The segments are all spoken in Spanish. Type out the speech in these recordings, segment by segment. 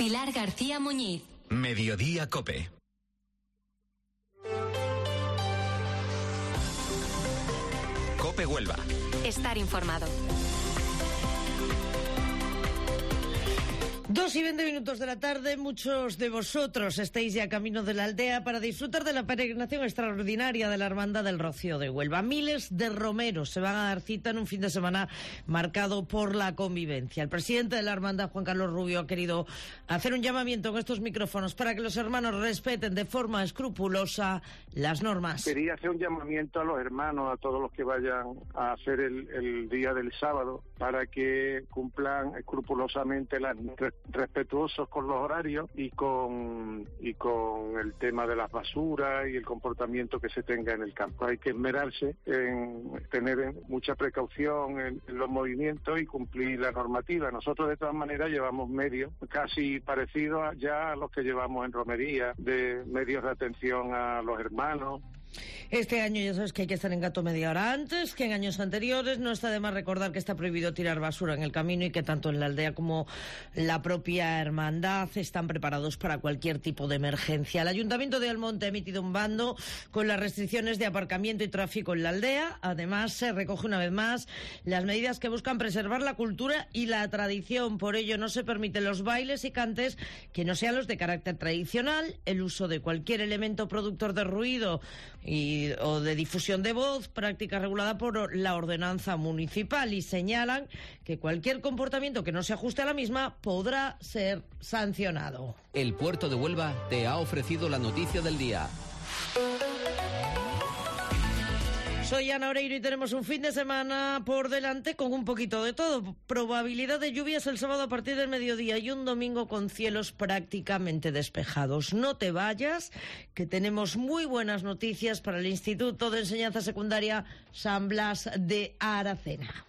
Pilar García Muñiz. Mediodía COPE. COPE Huelva. Estar informado. 2:20 de la tarde, muchos de vosotros estáis ya camino de la aldea para disfrutar de la peregrinación extraordinaria de la Hermandad del Rocío de Huelva. Miles de romeros se van a dar cita en un fin de semana marcado por la convivencia. El presidente de la Hermandad, Juan Carlos Rubio, ha querido hacer un llamamiento en estos micrófonos para que los hermanos respeten de forma escrupulosa las normas. Quería hacer un llamamiento a los hermanos, a todos los que vayan a hacer el día del sábado, para que cumplan escrupulosamente respetuosos con los horarios y con el tema de las basuras y el comportamiento que se tenga en el campo. Hay que esmerarse en tener mucha precaución en los movimientos y cumplir la normativa. Nosotros de todas maneras llevamos medios casi parecidos ya a los que llevamos en romería, de medios de atención a los hermanos. Este año ya sabes que hay que estar en Gato media hora antes que en años anteriores. No está de más recordar que está prohibido tirar basura en el camino y que tanto en la aldea como la propia hermandad están preparados para cualquier tipo de emergencia. El Ayuntamiento de Almonte ha emitido un bando con las restricciones de aparcamiento y tráfico en la aldea. Además, se recoge una vez más las medidas que buscan preservar la cultura y la tradición. Por ello, no se permiten los bailes y cantes que no sean los de carácter tradicional, el uso de cualquier elemento productor de ruido o de difusión de voz, práctica regulada por la ordenanza municipal, y señalan que cualquier comportamiento que no se ajuste a la misma podrá ser sancionado. El Puerto de Huelva te ha ofrecido la noticia del día. Soy Ana Oreiro y tenemos un fin de semana por delante con un poquito de todo. Probabilidad de lluvias el sábado a partir del mediodía y un domingo con cielos prácticamente despejados. No te vayas, que tenemos muy buenas noticias para el Instituto de Enseñanza Secundaria San Blas de Aracena.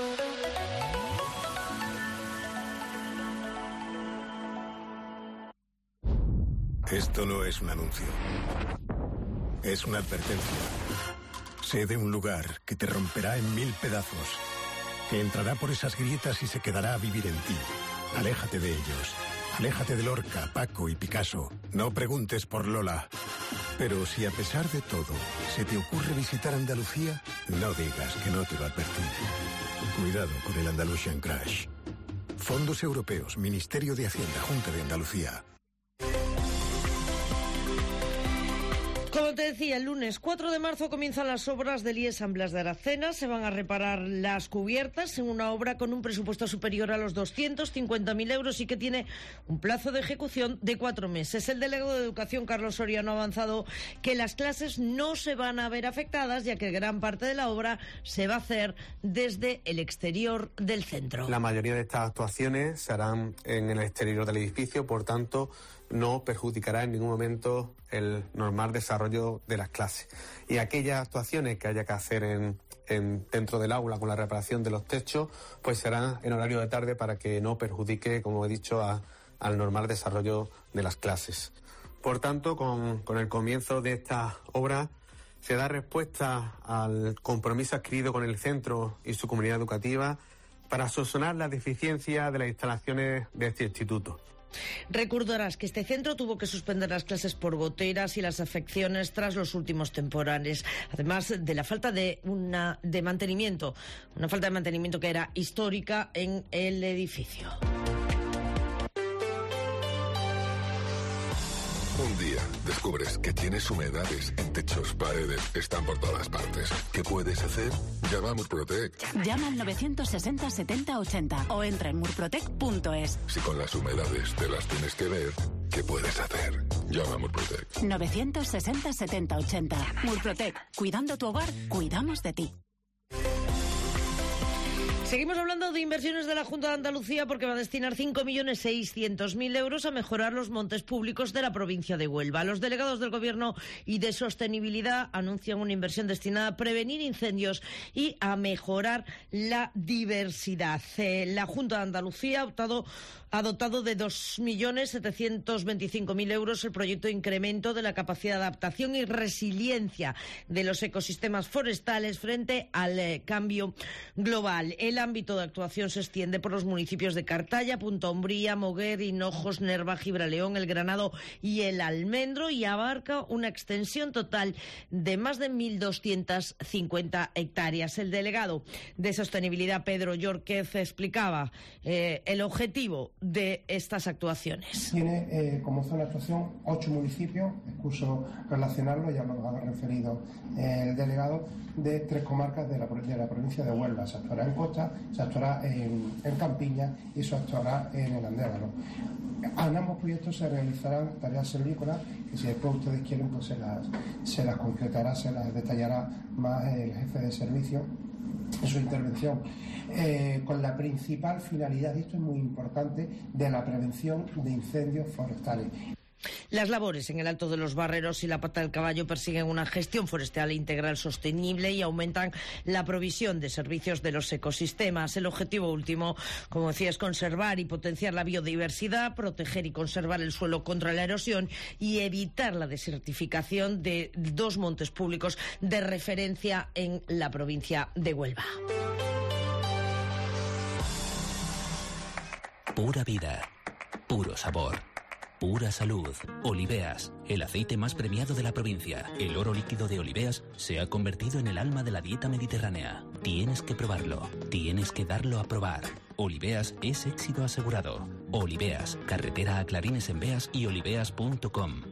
Esto no es un anuncio. Es una advertencia. Sé de un lugar que te romperá en 1000 pedazos, que entrará por esas grietas y se quedará a vivir en ti. Aléjate de ellos. Aléjate de Lorca, Paco y Picasso. No preguntes por Lola. Pero si a pesar de todo se te ocurre visitar Andalucía, no digas que no te lo advertí. Cuidado con el Andalusian Crash. Fondos Europeos, Ministerio de Hacienda, Junta de Andalucía. Como te decía, el lunes 4 de marzo comienzan las obras del IES San Blas de Aracena. Se van a reparar las cubiertas en una obra con un presupuesto superior a los 250.000 euros y que tiene un plazo de ejecución de 4 meses. El delegado de Educación, Carlos Soriano, ha avanzado que las clases no se van a ver afectadas, ya que gran parte de la obra se va a hacer desde el exterior del centro. La mayoría de estas actuaciones se harán en el exterior del edificio, por tanto, no perjudicará en ningún momento el normal desarrollo de las clases. Y aquellas actuaciones que haya que hacer dentro del aula con la reparación de los techos, pues serán en horario de tarde para que no perjudique, como he dicho, al normal desarrollo de las clases. Por tanto, con el comienzo de esta obra se da respuesta al compromiso adquirido con el centro y su comunidad educativa para solucionar la deficiencia de las instalaciones de este instituto. Recordarás que este centro tuvo que suspender las clases por goteras y las afecciones tras los últimos temporales, además de la falta de mantenimiento, una falta de mantenimiento que era histórica en el edificio. Un día descubres que tienes humedades en techos, paredes, están por todas partes. ¿Qué puedes hacer? Llama a Murprotec. Llama al 960 70 80 o entra en murprotec.es. Si con las humedades te las tienes que ver, ¿qué puedes hacer? Llama a Murprotec. 960 70 80. Murprotec. Cuidando tu hogar, cuidamos de ti. Seguimos hablando de inversiones de la Junta de Andalucía porque va a destinar 5.600.000 euros a mejorar los montes públicos de la provincia de Huelva. Los delegados del Gobierno y de Sostenibilidad anuncian una inversión destinada a prevenir incendios y a mejorar la diversidad. La Junta de Andalucía ha optado ha dotado de 2.725.000 euros el proyecto de incremento de la capacidad de adaptación y resiliencia de los ecosistemas forestales frente al cambio global. El ámbito de actuación se extiende por los municipios de Cartaya, Punta Umbría, Moguer, Hinojos, Nerva, Gibraleón, El Granado y El Almendro, y abarca una extensión total de más de 1.250 hectáreas. El delegado de Sostenibilidad, Pedro Yorquez, explicaba el objetivo de estas actuaciones. Tiene como zona de actuación 8 municipios, excuso relacionarlo, ya lo ha referido el delegado, de 3 comarcas de la provincia de Huelva. Se actuará en Costa, se actuará en Campiña y se actuará en el Andévalo. En ambos proyectos se realizarán tareas silvícolas que, si después ustedes quieren, pues se las concretará, se las detallará más el jefe de servicio en su intervención, con la principal finalidad, y esto es muy importante, de la prevención de incendios forestales. Las labores en el Alto de los Barreros y la Pata del Caballo persiguen una gestión forestal integral sostenible y aumentan la provisión de servicios de los ecosistemas. El objetivo último, como decía, es conservar y potenciar la biodiversidad, proteger y conservar el suelo contra la erosión y evitar la desertificación de 2 montes públicos de referencia en la provincia de Huelva. Pura vida, puro sabor. Pura salud. Oliveas, el aceite más premiado de la provincia. El oro líquido de Oliveas se ha convertido en el alma de la dieta mediterránea. Tienes que probarlo. Tienes que darlo a probar. Oliveas es éxito asegurado. Oliveas, carretera a Clarines en Beas y oliveas.com.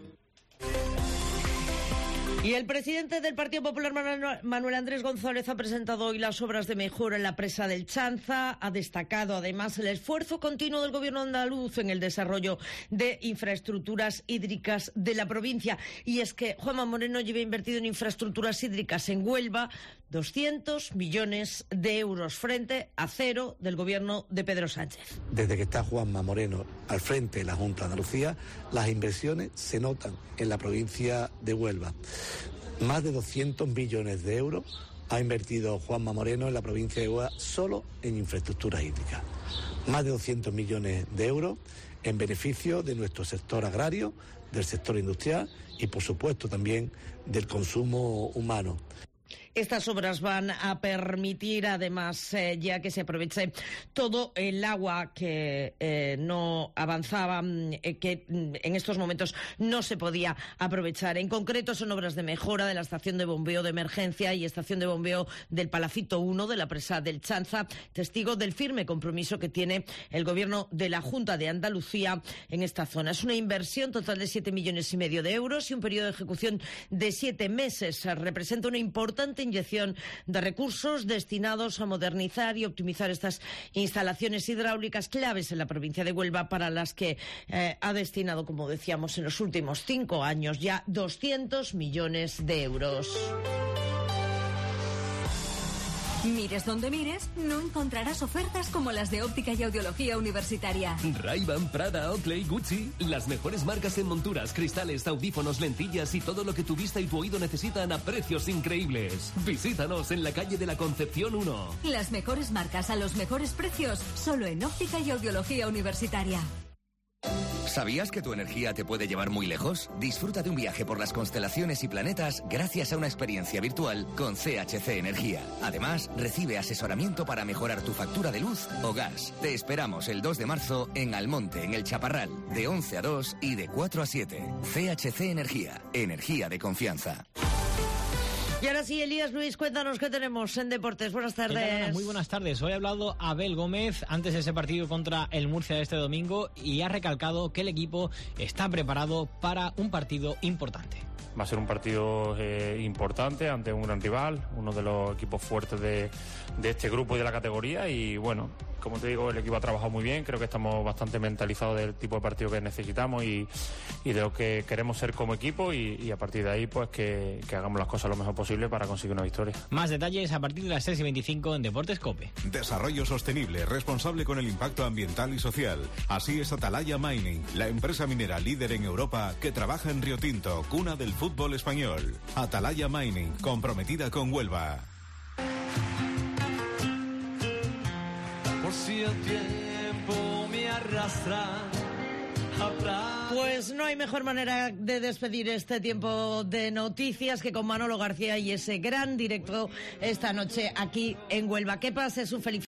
Y el presidente del Partido Popular, Manuel Andrés González, ha presentado hoy las obras de mejora en la presa del Chanza. Ha destacado además el esfuerzo continuo del gobierno andaluz en el desarrollo de infraestructuras hídricas de la provincia. Y es que Juanma Moreno lleva invertido en infraestructuras hídricas en Huelva 200 millones de euros frente a 0 del gobierno de Pedro Sánchez. Desde que está Juanma Moreno al frente de la Junta de Andalucía, las inversiones se notan en la provincia de Huelva. Más de 200 millones de euros ha invertido Juanma Moreno en la provincia de Huelva solo en infraestructuras hídricas. Más de 200 millones de euros en beneficio de nuestro sector agrario, del sector industrial y, por supuesto, también del consumo humano. Estas obras van a permitir, además, ya que se aproveche todo el agua que no avanzaba, que en estos momentos no se podía aprovechar. En concreto, son obras de mejora de la estación de bombeo de emergencia y estación de bombeo del Palacito 1 de la presa del Chanza, testigo del firme compromiso que tiene el Gobierno de la Junta de Andalucía en esta zona. Es una inversión total de 7,5 millones de euros y un periodo de ejecución de 7 meses. Representa una importante inyección de recursos destinados a modernizar y optimizar estas instalaciones hidráulicas claves en la provincia de Huelva, para las que ha destinado, como decíamos, en los últimos 5 años ya 200 millones de euros. Mires donde mires, no encontrarás ofertas como las de Óptica y Audiología Universitaria. Ray-Ban, Prada, Oakley, Gucci, las mejores marcas en monturas, cristales, audífonos, lentillas y todo lo que tu vista y tu oído necesitan a precios increíbles. Visítanos en la calle de la Concepción 1. Las mejores marcas a los mejores precios, solo en Óptica y Audiología Universitaria. ¿Sabías que tu energía te puede llevar muy lejos? Disfruta de un viaje por las constelaciones y planetas gracias a una experiencia virtual con CHC Energía. Además, recibe asesoramiento para mejorar tu factura de luz o gas. Te esperamos el 2 de marzo en Almonte, en El Chaparral, de 11 a 2 y de 4 a 7. CHC Energía, energía de confianza. Y ahora sí, Elías Luis, cuéntanos qué tenemos en deportes. Buenas tardes. Muy buenas tardes. Hoy ha hablado Abel Gómez antes de ese partido contra el Murcia de este domingo y ha recalcado que el equipo está preparado para un partido importante. Va a ser un partido importante ante un gran rival, uno de los equipos fuertes de este grupo y de la categoría. Y bueno, como te digo, el equipo ha trabajado muy bien. Creo que estamos bastante mentalizados del tipo de partido que necesitamos y de lo que queremos ser como equipo. Y a partir de ahí, pues que hagamos las cosas lo mejor posible para conseguir una victoria. Más detalles a partir de las 6:25 en Deportes COPE. Desarrollo sostenible, responsable con el impacto ambiental y social. Así es Atalaya Mining, la empresa minera líder en Europa que trabaja en Río Tinto, cuna del fútbol español. Atalaya Mining, comprometida con Huelva. Por si el tiempo tiempo me arrastra. Pues no hay mejor manera de despedir este tiempo de noticias que con Manolo García y ese gran directo esta noche aquí en Huelva. Que pases un feliz